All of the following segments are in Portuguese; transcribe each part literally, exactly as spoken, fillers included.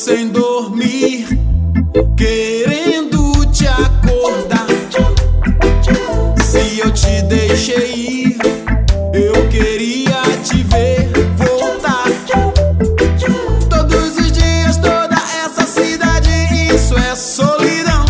sem dormir, querendo te acordar. Se eu te deixei ir, eu queria te ver voltar. Todos os dias, toda essa cidade, isso é solidão.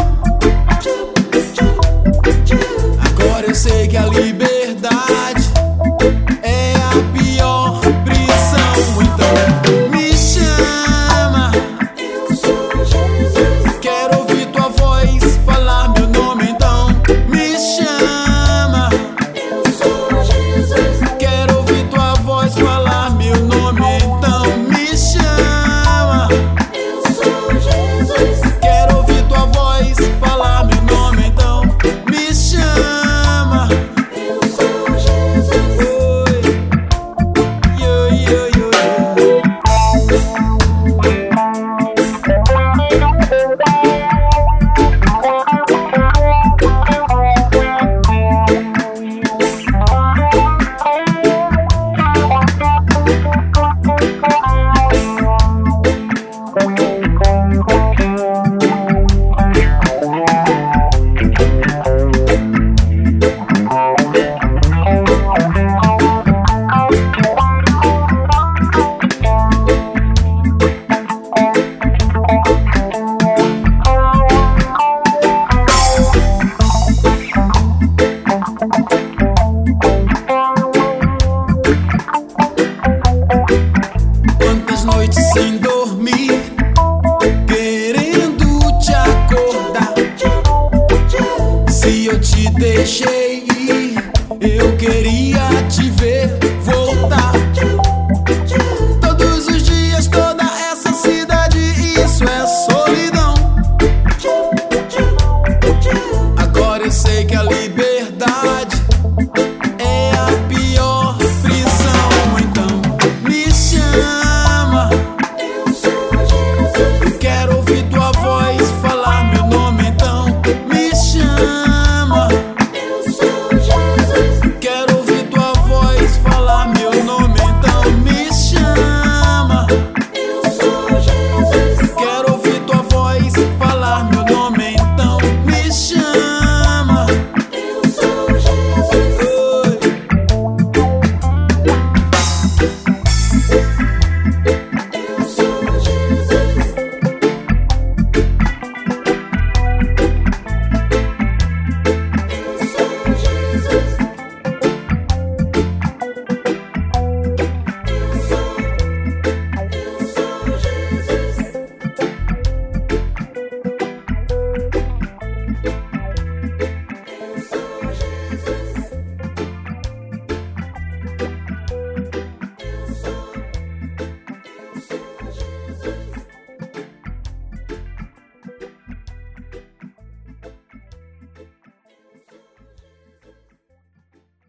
Agora eu sei que a liberdade é a pior prisão. Então me chama, Eu sou Jesus. quero ouvir tua voz falar meu nome. Então me chama, Eu sou Jesus. quero ouvir tua voz falar meu nome. Então me chama, Eu sou Jesus. quero ouvir tua voz falar meu nome. Então me chama. Eu sou Jesus. Oi, yo, yo, yo, yo. Quantas noites sem dormir, querendo te acordar. Se eu te deixei ir, eu queria te ver voltar.